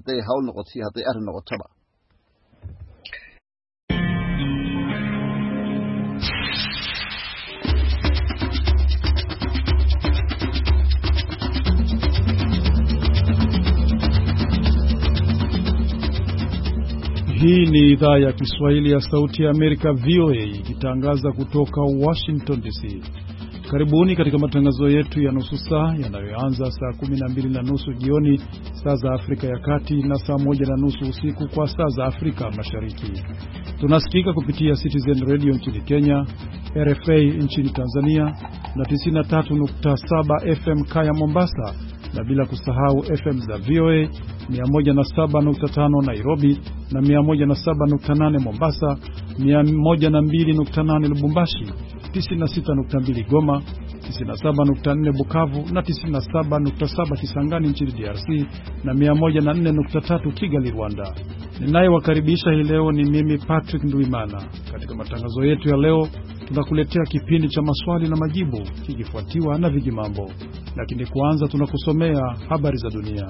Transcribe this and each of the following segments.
hadday hawl noqoto hadday arrin noqotaba. Hii ni idhaa ya Kiswahili ya Sauti ya Amerika VOA ikitangaza kutoka Washington DC. Karibuni katika matangazo yetu ya nusu saa yanayoanza saa 12:30 jioni saa za Afrika ya Kati na saa 1:30 usiku kwa saa za Afrika Mashariki. Tunasikika kupitia Citizen Radio nchini Kenya, RFA nchini Tanzania na 93.7 FM Kaya Mombasa, na bila kusahau FM za VOA 107.5 Nairobi na 107.8 Mombasa, 102.8 Lubumbashi, 96.2 Goma, 97.4 Bukavu na 97.7 Kisangani nchini DRC na 104.3 Kigali, Rwanda. Ninayewakaribisha hii leo ni mimi Patrick Ndwimana. Katika matangazo yetu ya leo tunakuletea kipindi cha maswali na majibu kikifuatiwa na vijimambo. Lakini kwanza tunakusomea habari za dunia.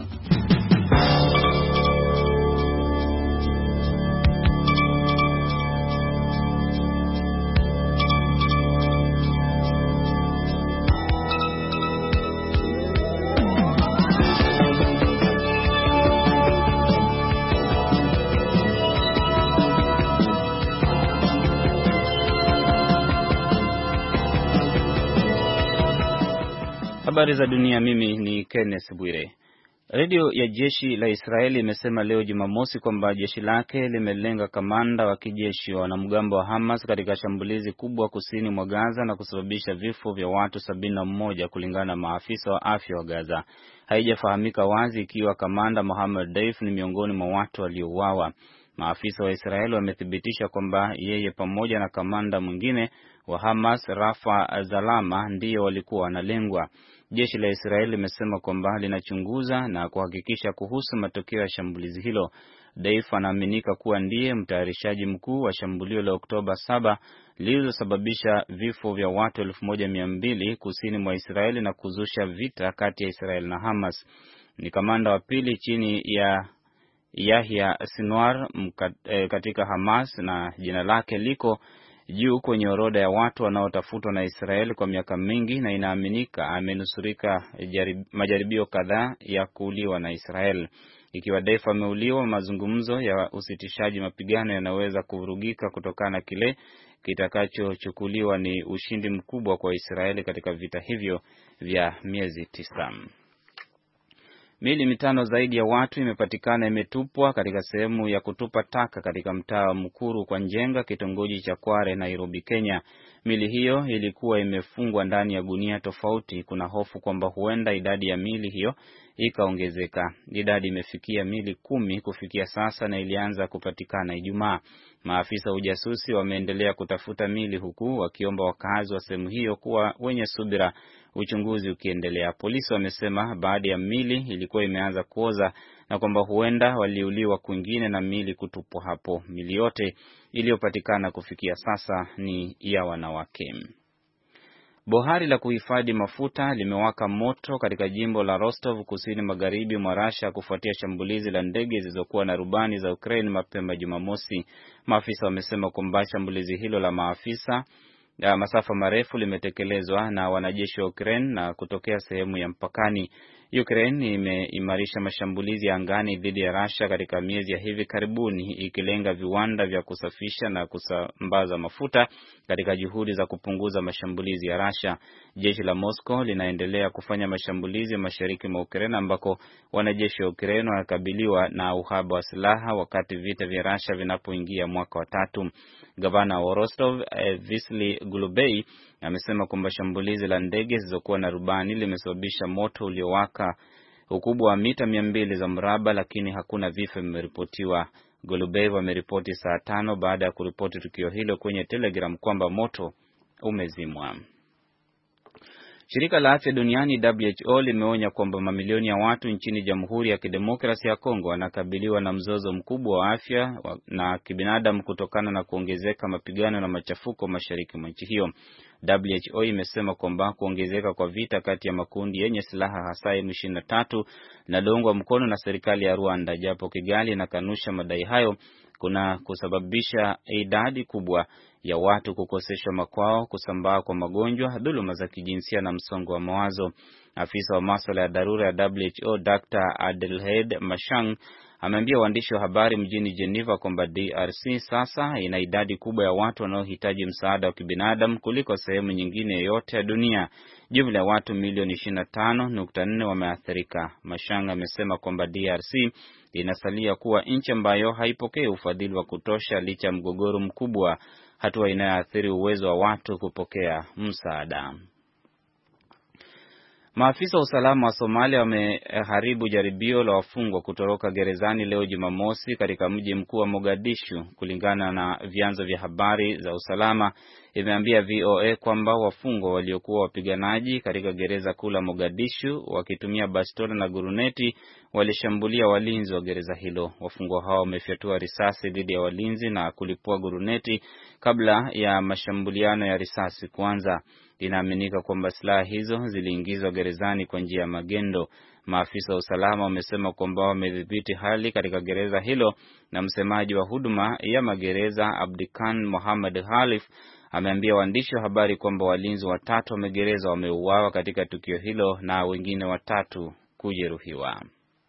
Habari za dunia, mimi ni Kenneth Bwire. Radio ya jeshi la Israeli imesema leo Jumamosi kwamba jeshi lake limelenga kamanda wa kijeshi wa wanamgambo wa Hamas katika shambulizi kubwa kusini mwa Gaza na kusababisha vifo vya watu 71 kulingana na maafisa wa afya wa Gaza. Haijafahamika wazi ikiwa kamanda Mohammed Deif ni miongoni mwa watu waliouawa. Maafisa wa Israeli wamethibitisha kwamba yeye pamoja na kamanda mwingine wa Hamas Rafa Zalama ndiyo walikuwa wanalengwa. Jeshi la Israeli limesema kwamba linachunguza na kuhakikisha kuhusu matokeo ya shambulizi hilo. Deif anaaminika kuwa ndiye mtayarishaji mkuu wa shambulio la Oktoba 7 lililosababisha vifo vya watu 1200 kusini mwa Israeli na kuzusha vita kati ya Israeli na Hamas. Ni kamanda wa pili chini ya Yahya Sinwar katika Hamas na jina lake liko juu kwenye orodha ya watu wanaotafutwa na Israeli kwa miaka mingi, na inaaminika amenusurika majaribio kadhaa ya kuuliwa na Israeli. Ikiwa Deif ameuliwa, mazungumzo ya usitishaji mapigano yanaweza kuvurugika kutokana na kile kitakachochukuliwa ni ushindi mkubwa kwa Israeli katika vita hivyo vya miezi 9. Miili 5 zaidi ya watu imepatikana imetupwa katika sehemu ya kutupa taka katika mtaa wa Mukuru kwa Njenga, kitongoji cha Kware, Nairobi, Kenya. Miili hiyo ilikuwa imefungwa ndani ya gunia tofauti. Kuna hofu kwamba huenda idadi ya miili hiyo ikaongezeka. Idadi imefikia miili 10 kufikia sasa na ilianza kupatikana Ijumaa. Maafisa wa ujasusi wameendelea kutafuta miili huku wakiomba wakazi wa sehemu hiyo kuwa wenye subira, uchunguzi ukiendelea. Polisi wamesema baadhi ya miili ilikuwa imeanza kuoza na kwamba huenda waliuliwa kwingine na miili kutupwa hapo. Miili yote iliyopatikana kufikia sasa ni ya wanawake. Bohari la kuhifadhi mafuta limewaka moto katika jimbo la Rostov kusini magharibi mwa Russia kufuatia shambulizi la ndege zilizokuwa na rubani za Ukraine mapema Jumamosi. Maafisa wamesema kwamba shambulizi hilo la masafa marefu limetekelezwa na wanajeshi wa Ukraine na kutokea sehemu ya mpakani. Ukraine imeimarisha mashambulizi ya angani dhidi ya Russia katika miezi ya hivi karibuni, ikilenga viwanda vya kusafisha na kusambaza mafuta katika juhudi za kupunguza mashambulizi ya Russia. Jeshi la Moscow linaendelea kufanya mashambulizi mashariki mwa Ukraine ambako wanajeshi wa Ukraine wanakabiliwa na uhaba wa silaha wakati vita vya Russia vinapoingia mwaka wa 3. Gavana wa Rostov Vasily Golubey amesema kwamba shambulizi la ndege zilizokuwa na rubani limesababisha moto uliowaka ukubwa wa mita 200 za mraba, lakini hakuna vifo vimeripotiwa. Golubey ameripoti saa 5 baada ya kuripoti tukio hilo kwenye Telegram kwamba moto umezimwa. Shirika la Afya Duniani WHO limeonya kwamba mamilioni ya watu nchini Jamhuri ya Kidemokrasia ya Kongo wanakabiliwa na mzozo mkubwa wa afya na kibinadamu kutokana na kuongezeka mapigano na machafuko mashariki mwa nchi hiyo. WHO imesema kwamba kuongezeka kwa vita kati ya makundi yenye silaha hasa M23 linaloungwa mkono na serikali ya Rwanda, japo Kigali inakanusha madai hayo, kuna kusababisha idadi kubwa ya watu kukoseshwa makwao, kusambaa kwa magonjwa, dhuluma za kijinsia na msongo wa mawazo. Afisa wa masuala ya dharura ya WHO Dr. Adelheid Mashang ameambia waandishi wa habari mjini Geneva kwamba DRC sasa ina idadi kubwa ya watu wanaohitaji msaada wa kibinadamu kuliko sehemu nyingine yoyote ya dunia. Jumla ya watu milioni 25.4 wameathirika. Mashang amesema kwamba DRC inasalia kuwa nchi ambayo haipokei ufadhili wa kutosha licha ya mgogoro mkubwa, hatua inayoathiri uwezo wa watu kupokea msaada. Maafisa wa usalama wa Somalia wameharibu jaribio la wafungwa kutoroka gerezani leo Jumamosi katika mji mkuu wa Mogadishu. Kulingana na vyanzo vya habari za usalama, imeambia VOA kwamba wafungwa waliokuwa wapiganaji katika gereza kuu la Mogadishu wakitumia bastola na guruneti walishambulia walinzi wa gereza hilo. Wafungwa hao wamefyatua risasi dhidi ya walinzi na kulipua guruneti kabla ya mashambuliano ya risasi kuanza. Inaaminika kwamba silaha hizo ziliingizwa gerezani kwa njia ya magendo. Maafisa wa usalama wamesema kwamba wamedhibiti hali katika gereza hilo, na msemaji wa huduma ya magereza Abdikan Mohamed Khalif ameambia waandishi wa habari kwamba walinzi 3 wa magereza wameuawa katika tukio hilo na wengine 3 kujeruhiwa.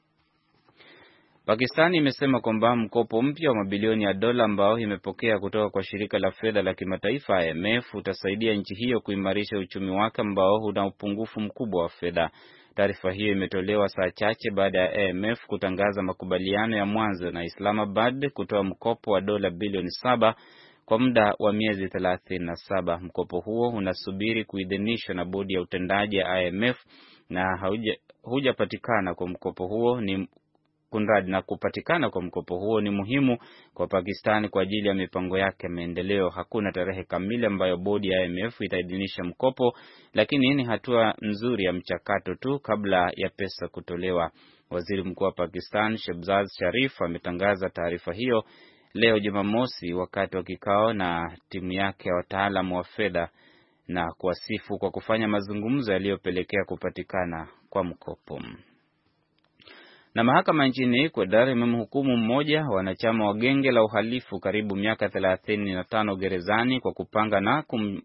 Pakistani imesema kwamba mkopo mpya wa mabilioni ya dola ambao imepokea kutoka kwa shirika la fedha la kimataifa IMF utasaidia nchi hiyo kuimarisha uchumi wake ambao una upungufu mkubwa wa fedha. Taarifa hiyo imetolewa saa chache baada ya IMF kutangaza makubaliano ya mwanzo na Islamabad kutoa mkopo wa dola bilioni 7 kwa muda wa miezi 37. Mkopo huo unasubiri kuidhinishwa na bodi ya utendaji ya IMF na hujapatikana kwa mkopo huo kupatikana kwa mkopo huo ni muhimu kwa Pakistani kwa ajili ya mipango yake ya maendeleo. Hakuna tarehe kamili ambayo bodi ya IMF itaidhinisha mkopo, lakini ni hatua nzuri ya mchakato tu kabla ya pesa kutolewa. Waziri Mkuu wa Pakistan Shehbaz Sharif ametangaza taarifa hiyo leo Jumamosi wakati wa kikao na timu yake ya wataalamu wa fedha na kuwasifu kwa kufanya mazungumzo yaliyopelekea kupatikana kwa mkopo. Na mahakama nchini Ecuador imemhukumu mmoja wanachama wa genge la uhalifu karibu miaka 35 gerezani kwa kupanga na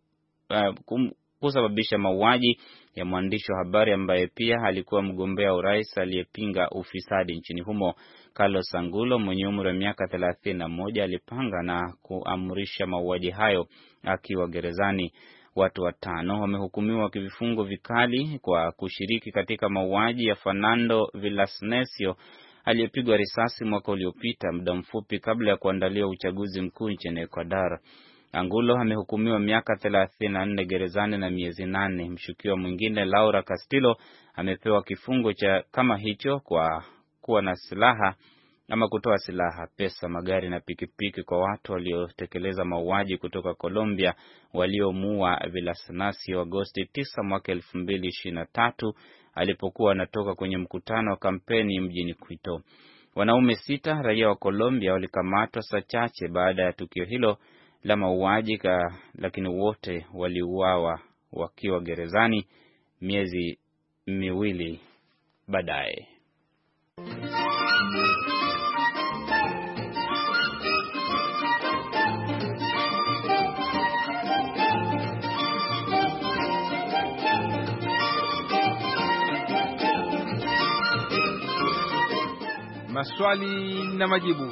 kusababisha mauaji ya mwandishi wa habari ambaye pia alikuwa mgombea urais aliyepinga ufisadi nchini humo. Carlos Angulo mwenye umri wa miaka 31 alipanga na kuamrisha mauaji hayo akiwa gerezani. Watu 5 wamehukumiwa kivifungo vikali kwa kushiriki katika mauaji ya Fernando Villavicencio aliyepigwa risasi mwaka uliopita, muda mfupi kabla ya kuandaliwa uchaguzi mkuu nchini Ecuador. Angulo amehukumiwa miaka 34 gerezani na miezi 8. Mshukiwa mwingine Laura Castillo amepewa kifungo cha kama hicho kwa kuwa na silaha ama kutoa silaha, pesa, magari na pikipiki kwa watu waliotekeleza mauaji kutoka Colombia waliomuua Villavicencio Agosti 9 mwaka 2023 alipokuwa anatoka kwenye mkutano wa kampeni mjini Quito. Wanaume 6 raia wa Colombia walikamatwa saa chache baada ya tukio hilo la mauaji, lakini wote waliuawa wakiwa gerezani miezi 2 baadaye. Maswali na majibu.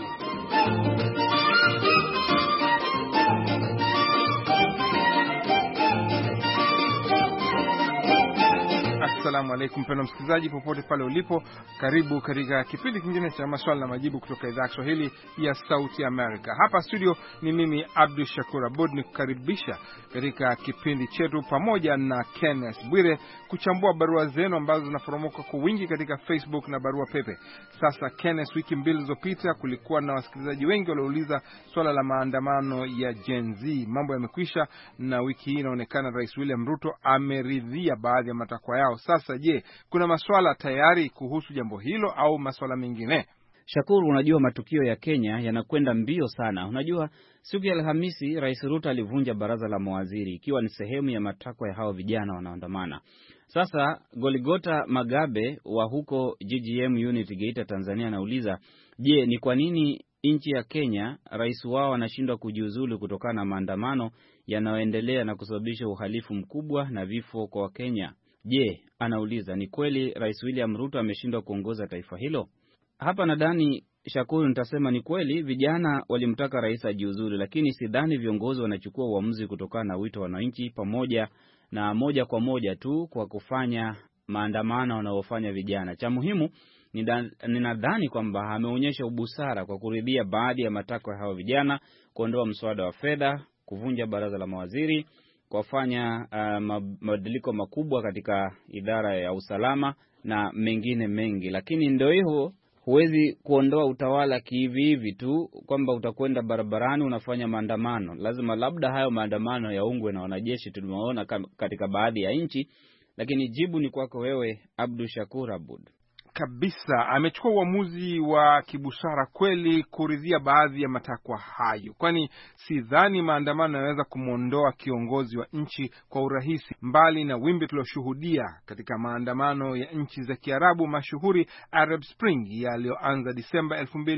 Assalamu alaikum mpendwa msikilizaji popote pale ulipo, karibu katika kipindi kingine cha maswali na majibu kutoka idhaa ya Kiswahili ya Sauti ya Amerika. Hapa studio ni mimi Abdul Shakur Abud nikukaribisha katika kipindi chetu pamoja na Kenneth Bwire kuchambua barua zenu ambazo zinaforomoka kwa wingi katika Facebook na barua pepe. Sasa Kenneth, wiki 2 zilizopita kulikuwa na wasikilizaji wengi waliouliza swala la maandamano ya Gen Z. Mambo yamekwisha na wiki hii inaonekana Rais William Ruto ameridhia baadhi ya matakwa yao. Sasa je, kuna maswala tayari kuhusu jambo hilo au maswala mengine? Shakuru, unajua matukio ya Kenya yanakwenda mbio sana. Unajua siku ya Alhamisi Rais Ruto alivunja baraza la mawaziri ikiwa ni sehemu ya matakwa ya hao vijana wanaoandamana. Sasa Goligota Magabe wa huko GGM Unity Geita Tanzania anauliza, je, ni kwa nini nchi ya Kenya rais wao anashindwa kujiuzulu kutokana na maandamano yanayoendelea na kusababisha uhalifu mkubwa na vifo kwa Wakenya? Je, anauliza, ni kweli Rais William Ruto ameshindwa kuongoza taifa hilo? Hapa nadhani Shakuru nitasema ni kweli vijana walimtaka rais ajiuzulu, lakini sidhani viongozi wanachukua uamuzi kutokana na wito wa wananchi pamoja na moja kwa moja tu kwa kufanya maandamano wanaofanya vijana. Cha muhimu ninadhani kwamba ameonyesha ubusara kwa kuridhia baadhi ya matakwa ya hao vijana, kuondoa mswada wa fedha, kuvunja baraza la mawaziri, kufanya mabadiliko makubwa katika idara ya usalama na mengine mengi. Lakini ndio hivyo, huwezi kuondoa utawala kihivi hivi tu kwamba utakwenda barabarani unafanya maandamano. Lazima labda hayo maandamano yaungwe na wanajeshi tulimeona katika baadhi ya nchi. Lakini jibu ni kwako wewe Abdul Shakur Abud. Kabisa, amechukua uamuzi wa kibusara kweli kuridhia baadhi ya matakwa hayo, kwani sidhani maandamano yanaweza kumwondoa kiongozi wa nchi kwa urahisi, mbali na wimbi tuliloshuhudia katika maandamano ya nchi za Kiarabu mashuhuri Arab Spring yaliyoanza Disemba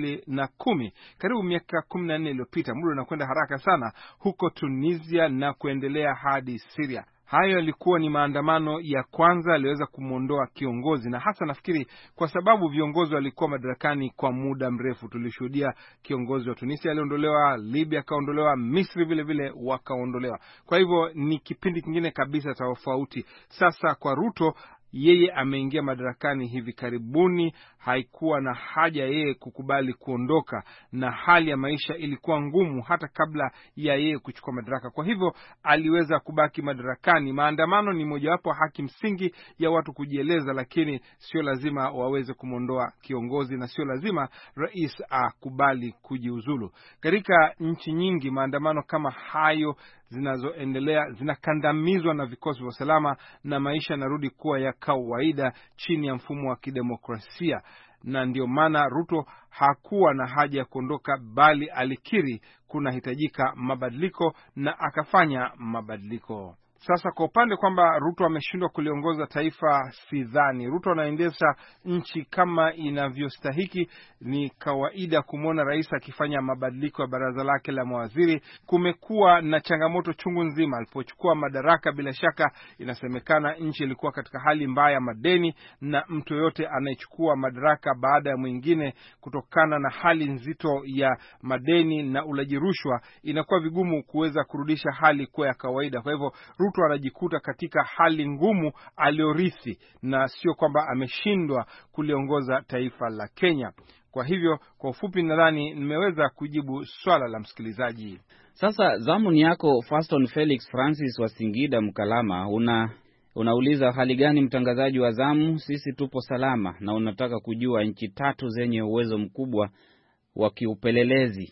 2010, karibu miaka 14 iliyopita. Muda unakwenda haraka sana, huko Tunisia na kuendelea hadi Syria. Hayo yalikuwa ni maandamano ya kwanza yaliweza kumwondoa kiongozi, na hasa nafikiri kwa sababu viongozi walikuwa madarakani kwa muda mrefu. Tulishuhudia kiongozi wa Tunisia aliondolewa, Libya kaondolewa, Misri vile vile wakaondolewa. Kwa hivyo ni kipindi kingine kabisa tofauti. Sasa kwa Ruto, yeye ameingia madarakani hivi karibuni, haikuwa na haja yeye kukubali kuondoka, na hali ya maisha ilikuwa ngumu hata kabla ya yeye kuchukua madaraka. Kwa hivyo aliweza kubaki madarakani. Maandamano ni mojawapo haki msingi ya watu kujieleza, lakini sio lazima waweze kumwondoa kiongozi na sio lazima rais akubali kujiuzulu. Katika nchi nyingi maandamano kama hayo zinazoendelea zinakandamizwa na vikosi vya usalama na maisha yanarudi kuwa ya kawaida chini ya mfumo wa kidemokrasia, na ndio maana Ruto hakuwa na haja ya kuondoka, bali alikiri kunahitajika mabadiliko na akafanya mabadiliko. Sasa kwa upande kwamba Ruto ameshindwa kuliongoza taifa, sidhani. Ruto anaendesha nchi kama inavyostahiki. Ni kawaida kumwona rais akifanya mabadiliko ya baraza lake la mawaziri. Kumekuwa na changamoto chungu nzima alipochukua madaraka. Bila shaka inasemekana nchi ilikuwa katika hali mbaya ya madeni, na mtu yote anayechukua madaraka baada ya mwingine kutokana na hali nzito ya madeni na ulaji rushwa, inakuwa vigumu kuweza kurudisha hali kuwa ya kawaida. Kwa hivyo Ruto anajikuta katika hali ngumu aliorithi, na sio kwamba ameshindwa kuliongoza taifa la Kenya. Kwa hivyo kwa ufupi nadhani nimeweza kujibu swala la msikilizaji. Sasa zamu ni yako Faston Felix Francis wa Singida Mkalama. Unauliza hali gani mtangazaji wa zamu? Sisi tupo salama, na unataka kujua nchi 3 zenye uwezo mkubwa wa kiupelelezi.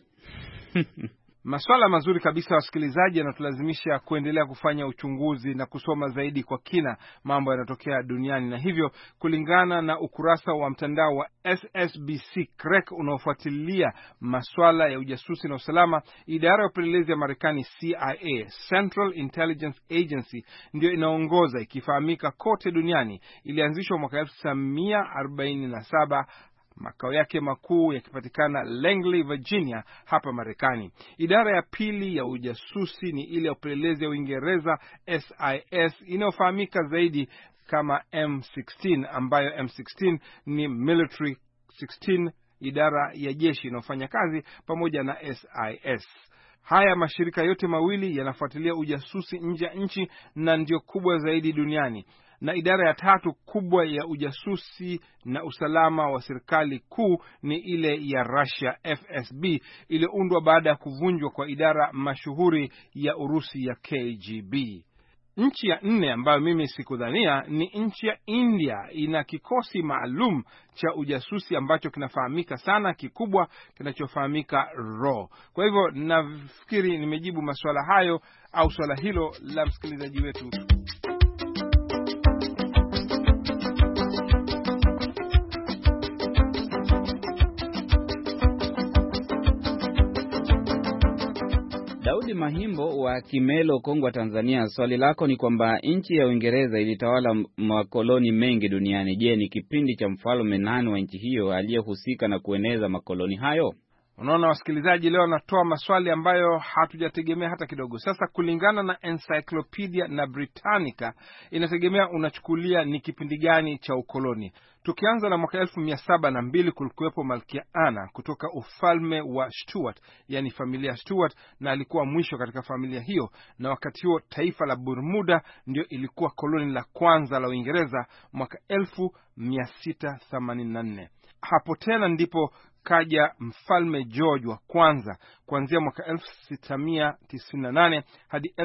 Maswala mazuri kabisa wasikilizaji, yanatulazimisha kuendelea kufanya uchunguzi na kusoma zaidi kwa kina mambo yanayotokea duniani. Na hivyo kulingana na ukurasa wa mtandao wa SSBC Crack unaofuatilia maswala ya ujasusi na usalama, idara ya upelelezi ya Marekani CIA, Central Intelligence Agency, ndio inaongoza, ikifahamika kote duniani. Ilianzishwa mwaka 1947, makao yake makuu yakipatikana Langley, Virginia hapa Marekani. Idara ya pili ya ujasusi ni ile ya upelelezi ya Uingereza, SIS, inayofahamika zaidi kama M16, ambayo M16 ni Military 16, idara ya jeshi inayofanya kazi pamoja na SIS. Haya mashirika yote mawili yanafuatilia ujasusi nje ya nchi na ndio kubwa zaidi duniani. Na idara ya 3 kubwa ya ujasusi na usalama wa serikali kuu ni ile ya Russia, FSB, iliyoundwa baada ya kuvunjwa kwa idara mashuhuri ya Urusi ya KGB. Nchi ya 4 ambayo mimi sikudhania ni nchi ya India. Ina kikosi maalum cha ujasusi ambacho kinafahamika sana, kikubwa, kinachofahamika RAW. Kwa hivyo nafikiri nimejibu masuala hayo au swala hilo la msikilizaji wetu. Daudi Mahimbo wa Kimelo, Kongwa, Tanzania. Swali lako ni kwamba nchi ya Uingereza ilitawala makoloni mengi duniani. Je, ni kipindi cha mfalme nani wa nchi hiyo aliyehusika na kueneza makoloni hayo? Unaona wasikilizaji, leo natoa maswali ambayo hatujategemea hata kidogo. Sasa kulingana na Encyclopedia na Britannica, inategemea unachukulia ni kipindi gani cha ukoloni. Tukianza na mwaka 1702 kulikuwepo Malkia Anna kutoka ufalme wa Stuart, yani familia Stuart, na alikuwa mwisho katika familia hiyo, na wakati huo taifa la Bermuda ndio ilikuwa koloni la kwanza la Uingereza mwaka 1684. Hapo tena ndipo kaja mfalme George wa kwanza kuanzia mwaka 1698 hadi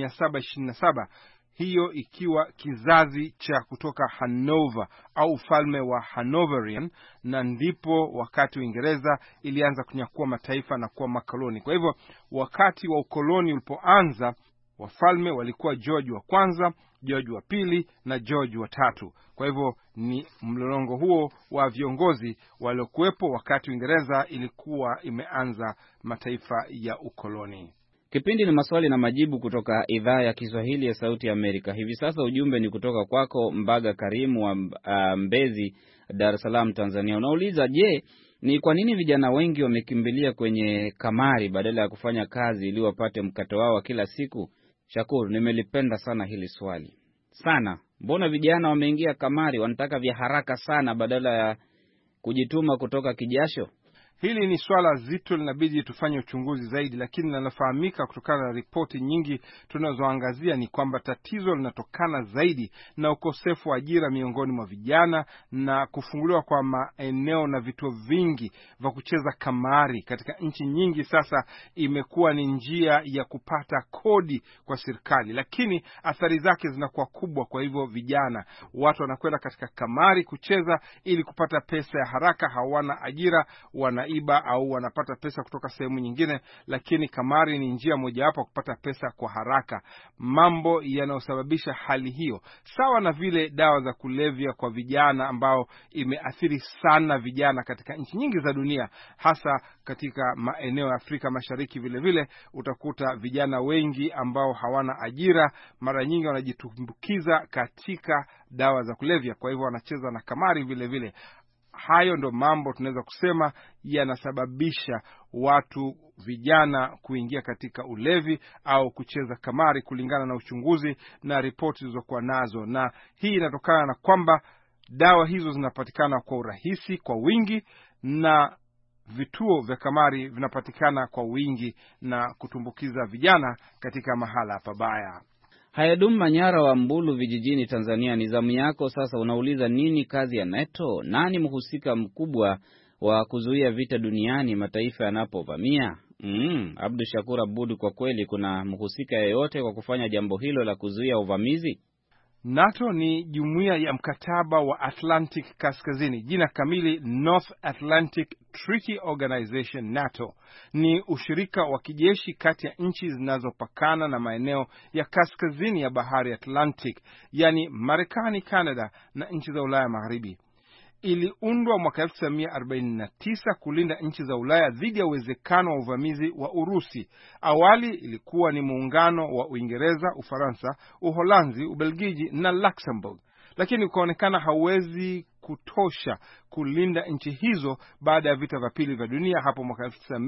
1727, hiyo ikiwa kizazi cha kutoka Hanover au ufalme wa Hanoverian, na ndipo wakati Uingereza ilianza kunyakua mataifa na kuwa makoloni. Kwa hivyo wakati wa ukoloni ulipoanza, wafalme walikuwa George wa kwanza, George wa pili na George wa tatu. Kwa hivyo ni mlolongo huo wa viongozi waliokuwepo wakati Uingereza ilikuwa imeanza mataifa ya ukoloni. Kipindi ni maswali na majibu kutoka idhaa ya Kiswahili ya Sauti ya Amerika. Hivi sasa ujumbe ni kutoka kwako Mbaga Karimu wa Mbezi, Dar es Salaam, Tanzania. Unauliza, je, ni kwa nini vijana wengi wamekimbilia kwenye kamari badala ya kufanya kazi ili wapate mkato wao kila siku? Shakuru, nimelipenda sana hili swali. Sana. Mbona vijana wameingia kamari, wanataka vya haraka sana badala ya kujituma kutoka kijasho? Hili ni swala zito, linabidi tufanye uchunguzi zaidi, lakini linalofahamika kutokana na ripoti nyingi tunazoangazia ni kwamba tatizo linatokana zaidi na ukosefu wa ajira miongoni mwa vijana na kufunguliwa kwa maeneo na vituo vingi vya kucheza kamari katika nchi nyingi. Sasa imekuwa ni njia ya kupata kodi kwa serikali, lakini athari zake zinakuwa kubwa. Kwa hivyo vijana, watu wanakwenda katika kamari kucheza ili kupata pesa ya haraka, hawana ajira, wanaiba au wanapata pesa kutoka sehemu nyingine, lakini kamari ni njia mojawapo kupata pesa kwa haraka. Mambo yanayosababisha hali hiyo, sawa na vile dawa za kulevya kwa vijana ambao imeathiri sana vijana katika nchi nyingi za dunia, hasa katika maeneo ya Afrika Mashariki. Vile vile utakuta vijana wengi ambao hawana ajira, mara nyingi wanajitumbukiza katika dawa za kulevya, kwa hivyo wanacheza na kamari vile vile. Hayo ndo mambo tunaweza kusema yanasababisha watu vijana kuingia katika ulevi au kucheza kamari, kulingana na uchunguzi na ripoti zilizokuwa nazo. Na hii inatokana na kwamba dawa hizo zinapatikana kwa urahisi, kwa wingi, na vituo vya kamari vinapatikana kwa wingi na kutumbukiza vijana katika mahala pabaya. Hayadum Manyara wa Mbulu vijijini, Tanzania, ni zamu yako sasa. Unauliza, nini kazi ya NATO? Nani mhusika mkubwa wa kuzuia vita duniani mataifa yanapovamia? Abdu Shakur Abud, kwa kweli kuna mhusika yeyote kwa kufanya jambo hilo la kuzuia uvamizi? NATO ni jumuiya ya mkataba wa Atlantic Kaskazini. Jina kamili North Atlantic Treaty Organization. NATO ni ushirika wa kijeshi kati ya nchi zinazopakana na maeneo ya kaskazini ya bahari Atlantic, yani Marekani, Canada na nchi za Ulaya Magharibi. Iliundwa mwaka 1949 kulinda nchi za Ulaya dhidi ya uwezekano wa uvamizi wa Urusi. Awali ilikuwa ni muungano wa Uingereza, Ufaransa, Uholanzi, Ubelgiji na Luxembourg, lakini ukaonekana hauwezi kutosha kulinda nchi hizo baada ya vita vya pili vya dunia. Hapo mwaka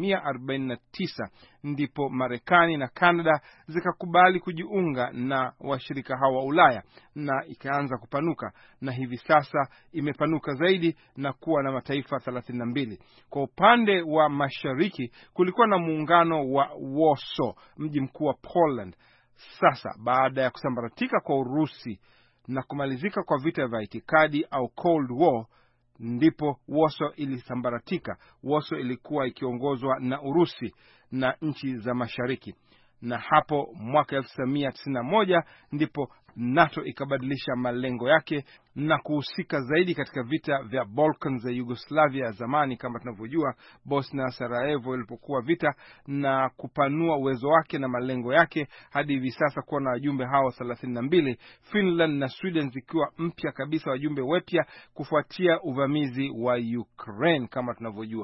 1949 ndipo Marekani na Canada zikakubali kujiunga na washirika hawa wa Ulaya, na ikaanza kupanuka, na hivi sasa imepanuka zaidi na kuwa na mataifa 32. Kwa upande wa mashariki kulikuwa na muungano wa Warsaw, mji mkuu wa Poland. Sasa baada ya kusambaratika kwa Urusi na kumalizika kwa vita vya itikadi au Cold War, ndipo Warsaw ilisambaratika. Warsaw ilikuwa ikiongozwa na Urusi na nchi za mashariki, na hapo mwaka 1991 ndipo NATO ikabadilisha malengo yake na kuhusika zaidi katika vita vya Balkans za Yugoslavia ya zamani, kama tunavyojua Bosnia Sarajevo ilipokuwa vita, na kupanua uwezo wake na malengo yake hadi hivi sasa kuwa na wajumbe hao 32, Finland na Sweden zikiwa mpya kabisa, wajumbe wapya kufuatia uvamizi wa Ukraine kama tunavyojua.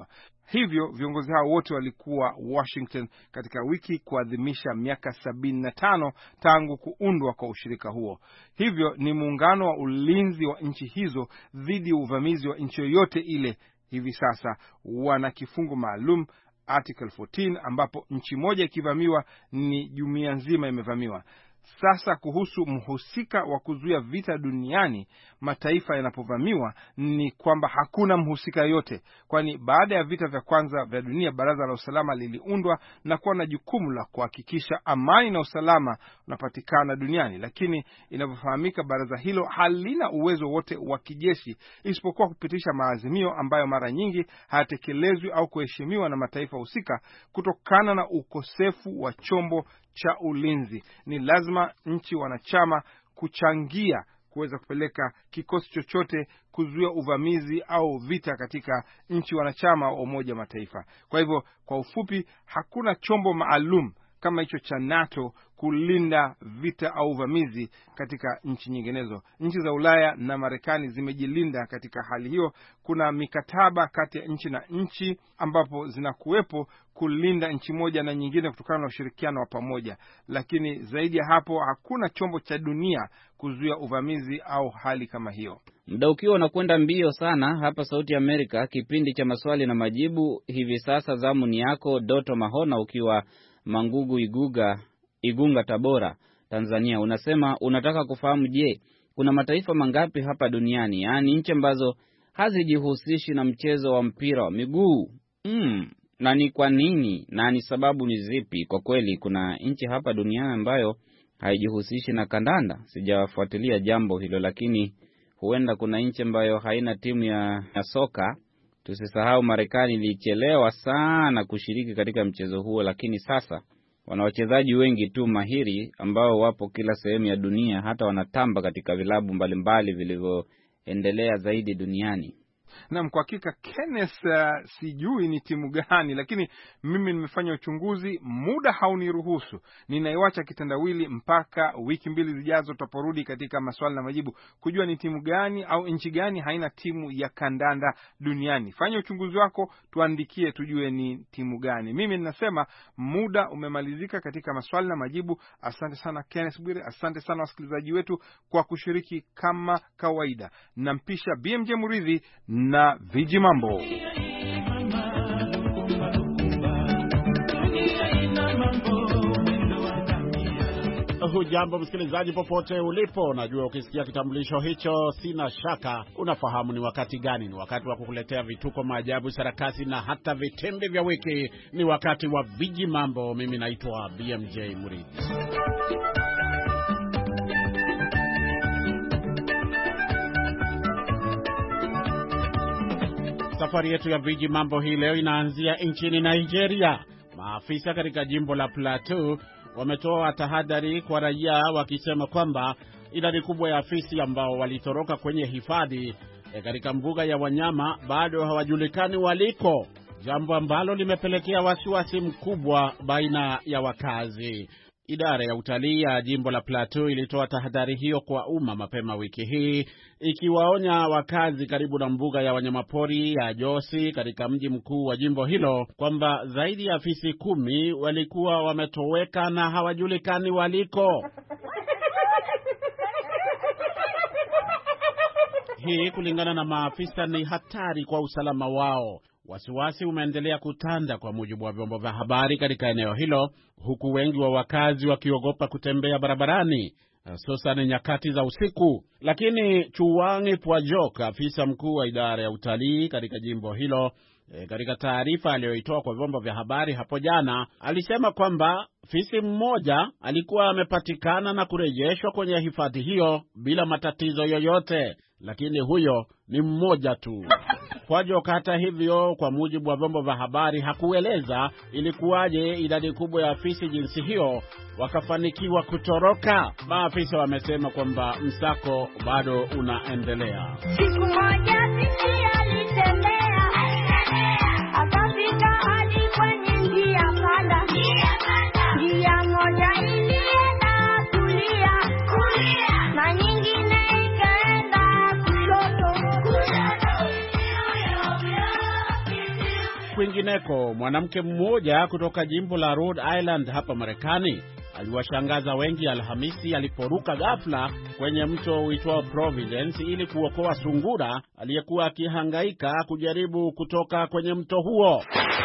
Hivyo viongozi hao wote walikuwa Washington katika wiki kuadhimisha miaka 75 tangu kuundwa kwa ushirika huo. Hivyo ni muungano wa ulinzi wa nchi hizo dhidi ya uvamizi wa nchi yoyote ile. Hivi sasa wana kifungu maalum Article 14 ambapo nchi moja ikivamiwa ni jumuiya nzima imevamiwa. Sasa kuhusu mhusika wa kuzuia vita duniani mataifa yanapovamiwa ni kwamba hakuna mhusika yote, kwani baada ya vita vya kwanza vya dunia Baraza la Usalama liliundwa na kuwa na jukumu la kuhakikisha amani na usalama unapatikana duniani, lakini inavyofahamika baraza hilo halina uwezo wote wa kijeshi isipokuwa kupitisha maazimio ambayo mara nyingi hayatekelezwi au kuheshimiwa na mataifa husika kutokana na ukosefu wa chombo cha ulinzi. Ni lazima nchi wanachama kuchangia kuweza kupeleka kikosi chochote kuzuia uvamizi au vita katika nchi wanachama wa Umoja wa Mataifa. Kwa hivyo, kwa ufupi, hakuna chombo maalum kama hicho cha NATO kulinda vita au uvamizi katika nchi nyinginezo. Nchi za Ulaya na Marekani zimejilinda katika hali hiyo. Kuna mikataba kati ya nchi na nchi ambapo zinakuwepo kulinda nchi moja na nyingine kutokana na ushirikiano wa pamoja, lakini zaidi ya hapo hakuna chombo cha dunia kuzuia uvamizi au hali kama hiyo. Muda ukiwa unakwenda mbio sana hapa Sauti ya Amerika, kipindi cha maswali na majibu hivi sasa. Zamu ni yako Doto Mahona, ukiwa Mangugu Igunga Tabora, Tanzania. Unasema unataka kufahamu, je, kuna mataifa mangapi hapa duniani, yaani nchi ambazo hazijihusishi na mchezo wa mpira wa miguu? Na ni kwa nini, na ni sababu ni zipi? Kwa kweli kuna nchi hapa duniani ambayo haijihusishi na kandanda. Sijafuatilia jambo hilo, lakini huenda kuna nchi ambayo haina timu ya soka. Tusisahau Marekani ilichelewa sana kushiriki katika mchezo huo, lakini sasa wana wachezaji wengi tu mahiri ambao wapo kila sehemu ya dunia, hata wanatamba katika vilabu mbalimbali vilivyoendelea zaidi duniani. Naam, kwa hakika Kenneth, sijui ni timu gani, lakini mimi nimefanya uchunguzi, muda hauniruhusu. Ninaiwacha kitendawili mpaka wiki 2 zijazo tutaporudi katika maswali na majibu kujua ni timu gani au nchi gani haina timu ya kandanda duniani. Fanya uchunguzi wako, tuandikie tujue ni timu gani. Mimi ninasema muda umemalizika katika maswali na majibu. Asante sana Kenneth Bwire, asante sana wasikilizaji wetu kwa kushiriki kama kawaida. Nampisha BMJ Muridhi na Viji Mambo. Hujambo msikilizaji popote ulipo. Najua ukisikia kitambulisho hicho sina shaka unafahamu ni wakati gani. Ni wakati wa kukuletea vituko, maajabu, sarakasi na hata vitimbi vya wiki. Ni wakati wa Viji Mambo. Mimi naitwa BMJ Muridhi. Safari yetu ya Viji Mambo hii leo inaanzia nchini Nigeria. Maafisa katika jimbo la Plateau wametoa tahadhari kwa raia wakisema kwamba idadi kubwa ya fisi ambao walitoroka kwenye hifadhi katika mbuga ya wanyama bado hawajulikani waliko, jambo ambalo limepelekea wasiwasi mkubwa baina ya wakazi. Idara ya utalii ya jimbo la Plateau ilitoa tahadhari hiyo kwa umma mapema wiki hii, ikiwaonya wakazi karibu na mbuga ya wanyamapori ya Josi katika mji mkuu wa jimbo hilo kwamba zaidi ya fisi 10 walikuwa wametoweka na hawajulikani waliko. Hii kulingana na maafisa ni hatari kwa usalama wao. Wasiwasi umeendelea kutanda kwa mujibu wa vyombo vya habari katika eneo hilo, huku wengi wa wakazi wakiogopa kutembea barabarani, hususan nyakati za usiku. Lakini Chuwangi Pwajok, afisa mkuu wa idara ya utalii katika jimbo hilo, katika taarifa aliyoitoa kwa vyombo vya habari hapo jana, alisema kwamba fisi mmoja alikuwa amepatikana na kurejeshwa kwenye hifadhi hiyo bila matatizo yoyote, lakini huyo ni mmoja tu. Pwajok hata hivyo, kwa mujibu wa vyombo vya habari, hakueleza ilikuwaje idadi kubwa ya fisi jinsi hiyo wakafanikiwa kutoroka. Maafisa wamesema kwamba msako bado unaendelea. Siku moja fisi alitembea, akafika hadi kwenye njia panda. Njia moja ilienda kulia, na nyingine ikaenda kushoto. Kwingineko, mwanamke mmoja kutoka jimbo la Rhode Island hapa Marekani aliwashangaza wengi Alhamisi aliporuka ghafla kwenye mto uitwao Providence ili kuokoa sungura aliyekuwa akihangaika kujaribu kutoka kwenye mto huo.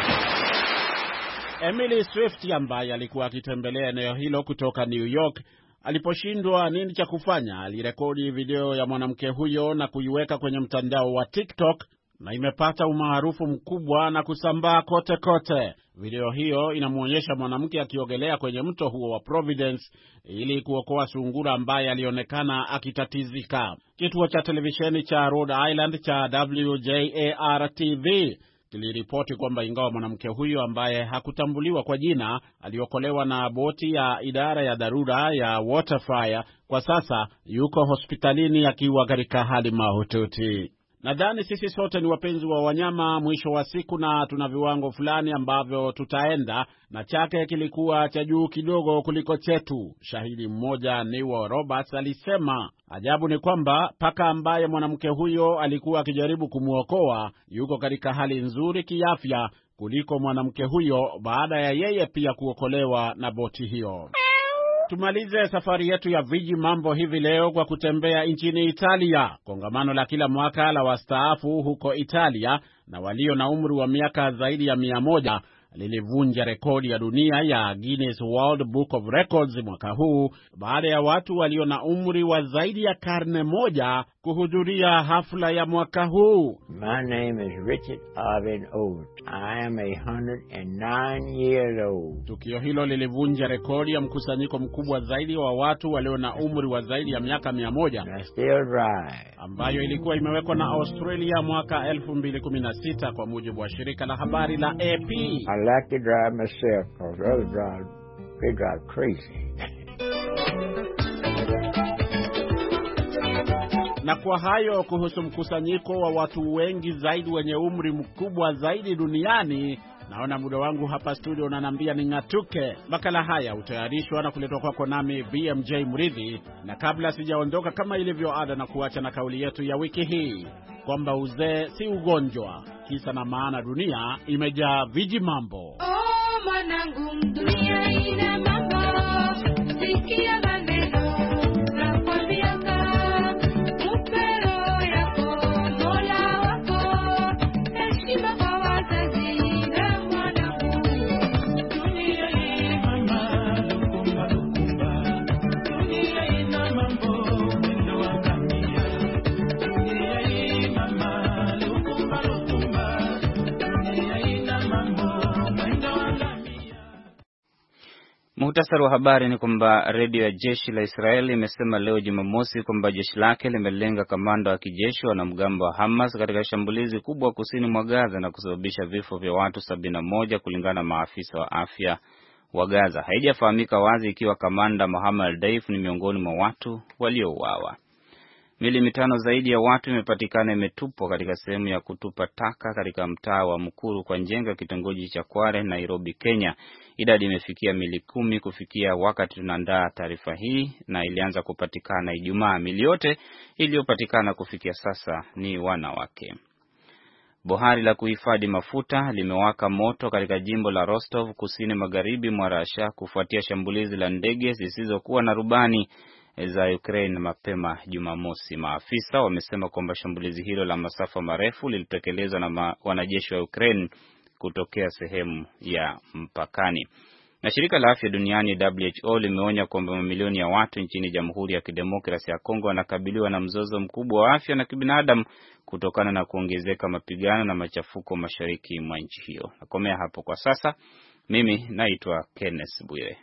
Emily Swift ambaye alikuwa akitembelea eneo hilo kutoka New York, aliposhindwa nini cha kufanya, alirekodi video ya mwanamke huyo na kuiweka kwenye mtandao wa TikTok, na imepata umaarufu mkubwa na kusambaa kote kote. Video hiyo inamuonyesha mwanamke akiogelea kwenye mto huo wa Providence ili kuokoa sungura ambaye alionekana akitatizika. Kituo cha televisheni cha Rhode Island cha WJAR-TV kiliripoti kwamba ingawa mwanamke huyo ambaye hakutambuliwa kwa jina aliokolewa na boti ya idara ya dharura ya Waterfire, kwa sasa yuko hospitalini akiwa katika hali mahututi. Nadhani sisi sote ni wapenzi wa wanyama mwisho wa siku, na tuna viwango fulani ambavyo tutaenda, na chake kilikuwa cha juu kidogo kuliko chetu, shahidi mmoja Newa Roberts alisema. Ajabu ni kwamba paka ambaye mwanamke huyo alikuwa akijaribu kumuokoa yuko katika hali nzuri kiafya kuliko mwanamke huyo baada ya yeye pia kuokolewa na boti hiyo. Tumalize safari yetu ya viji mambo hivi leo kwa kutembea nchini Italia. Kongamano la kila mwaka la wastaafu huko Italia na walio na umri wa miaka zaidi ya 100 lilivunja rekodi ya dunia ya Guinness World Book of Records mwaka huu baada ya watu walio na umri wa zaidi ya karne moja kuhudhuria hafla ya mwaka huu. My name is Richard Arvin Oates. I am 109 years old. Tukio hilo lilivunja rekodi ya mkusanyiko mkubwa zaidi wa watu walio na umri wa zaidi ya miaka 100 still drive, ambayo ilikuwa imewekwa na Australia mwaka 2016 kwa mujibu wa shirika la habari la AP. I like to drive myself because others drive crazy. Na kwa hayo kuhusu mkusanyiko wa watu wengi zaidi wenye umri mkubwa zaidi duniani, naona muda wangu hapa studio unaniambia ning'atuke. Makala haya utayarishwa na kuletwa kwako nami BMJ Mridhi, na kabla sijaondoka, kama ilivyo ada, na kuacha na kauli yetu ya wiki hii kwamba uzee si ugonjwa, kisa na maana dunia imejaa viji mambo. Oh, mwanangu, dunia ina mambo, sikia maneno na kwambia upero yako Mola wako, heshima kwa wazazi na mwanangu. Dunia ina mambo, dunia ina mambo, mwendo wa ngamia. Dunia ina mambo, dunia ina mambo, mwendo wa ngamia. Muhtasari wa habari ni kwamba redio ya jeshi la Israeli imesema leo Jumamosi kwamba jeshi lake limelenga kamanda wa kijeshi wanamgambo wa Hamas katika shambulizi kubwa kusini mwa Gaza na kusababisha vifo vya watu 71 kulingana na maafisa wa afya wa Gaza. Haijafahamika wazi ikiwa kamanda Mohammed al-Daif ni miongoni mwa watu waliouawa. Miili 5 zaidi ya watu imepatikana imetupwa katika sehemu ya kutupa taka katika mtaa wa Mukuru kwa Njenga, kitongoji cha Kware, Nairobi, Kenya. Idadi imefikia miili 10 kufikia wakati tunaandaa taarifa hii, na ilianza kupatikana Ijumaa. Miili yote iliyopatikana kufikia sasa ni wanawake. Bohari la kuhifadhi mafuta limewaka moto katika jimbo la Rostov kusini magharibi mwa Russia kufuatia shambulizi la ndege zisizokuwa na rubani za Ukraine mapema Jumamosi. Maafisa wamesema kwamba shambulizi hilo la masafa marefu lilitekelezwa na wanajeshi wa Ukraine kutokea sehemu ya mpakani. Na shirika la afya duniani WHO limeonya kwamba mamilioni ya watu nchini Jamhuri ya Kidemokrasia ya Kongo wanakabiliwa na mzozo mkubwa wa afya na kibinadamu kutokana na kuongezeka mapigano na machafuko mashariki mwa nchi hiyo. Nakomea hapo kwa sasa. Mimi naitwa Kenneth Bwire.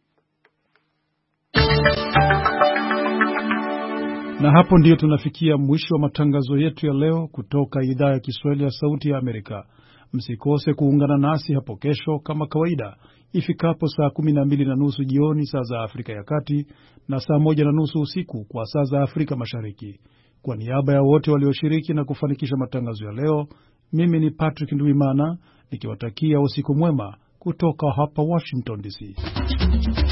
Na hapo ndiyo tunafikia mwisho wa matangazo yetu ya leo kutoka idhaa ya Kiswahili ya Sauti ya Amerika. Msikose kuungana nasi hapo kesho kama kawaida ifikapo saa 12:30 jioni saa za Afrika ya Kati na saa 1:30 usiku kwa saa za Afrika Mashariki. Kwa niaba ya wote walioshiriki na kufanikisha matangazo ya leo, mimi ni Patrick Ndwimana nikiwatakia usiku mwema kutoka hapa Washington DC.